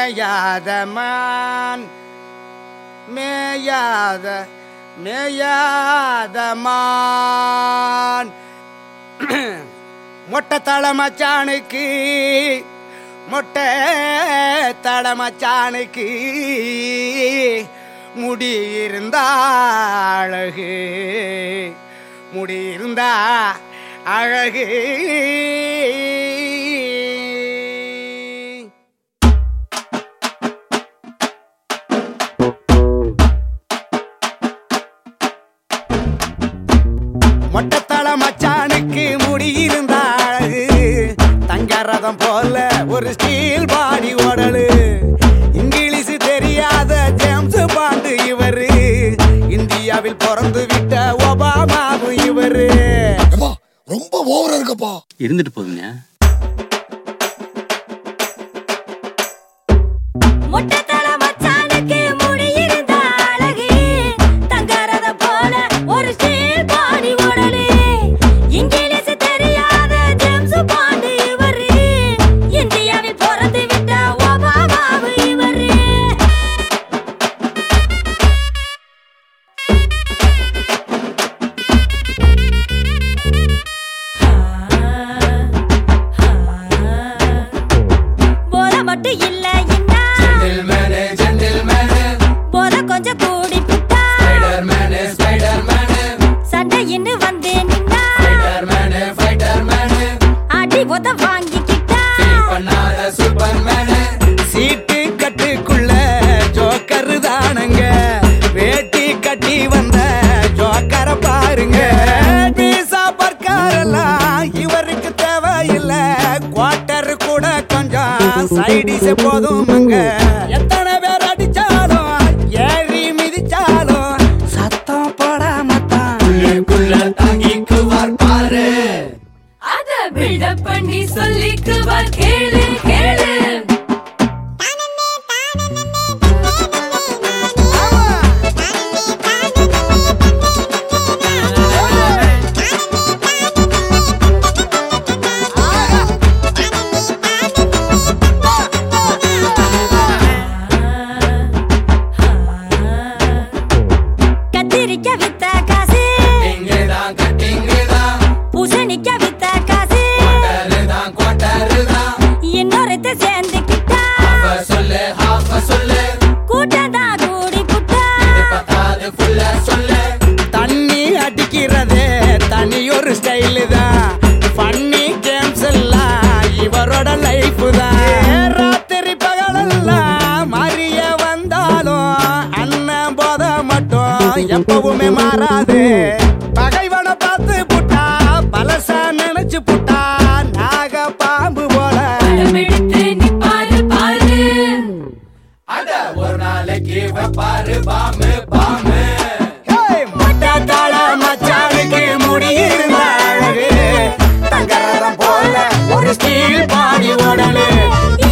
மேயாத மான் மேயாத மான் மொட்டை தளமச்சானுக்கு மொட்டை தளமச்சானுக்கு முடி இருந்தா அழகு முடி இருந்தா அழகு மொட்டத்தள மச்சானுக்கு முடி இருந்தா அழகு தங்கரதம் போல ஒரு ஸ்டீல் பாடி ஓடலு இங்கிலீஷ் தெரியாத ஜேம்ஸ் பாண்டு இவரு இந்தியாவில் பிறந்து விட்ட ஒபாமாவும் இவரு ரொம்ப ஓவரா இருக்கப்பா இருந்துட்டு போதுங்க சீட்டு கட்டுக்குள்ள ஜோக்கரு தானுங்க வேட்டி கட்டி வந்த ஜோக்கர பாருங்க பீசா பர்க்காரெல்லாம் இவருக்கு தேவையில்லை குவார்டர் கூட கொஞ்சம் சைடிஸ் போதும்ங்க எத்தனை பேர் அடிச்சாலும் ஏறி மிதிச்சாலும் சத்தம் போடாமத்தான் தாங்கிக்குவார் பாரு அத பில்டப் பண்ணி சொல்லிக்குவார் கேளு கேளு தண்ணி அடிக்கிறதே தனியொரு ஸ்டைலு தான் ஃபன்னி கேம்ஸ் எல்லாம் இவரோட லைஃப் தான் ராத்திரி பகலெல்லாம் மாறிய வந்தாலும் அண்ணன் போத மட்டும் எப்பவுமே மாறாது பகைவனை பார்த்து புட்டா பலசா நினைச்சு புட்டா நாக பாம்பு போல அட ஒரு நாளைக்கு பாரு பாமு பாமு மொட்டத்தள மச்சானுக்கு முடி இருந்தா அழகு தங்கரதம் போல ஒரு ஸ்டீல் பாடி ஓடலு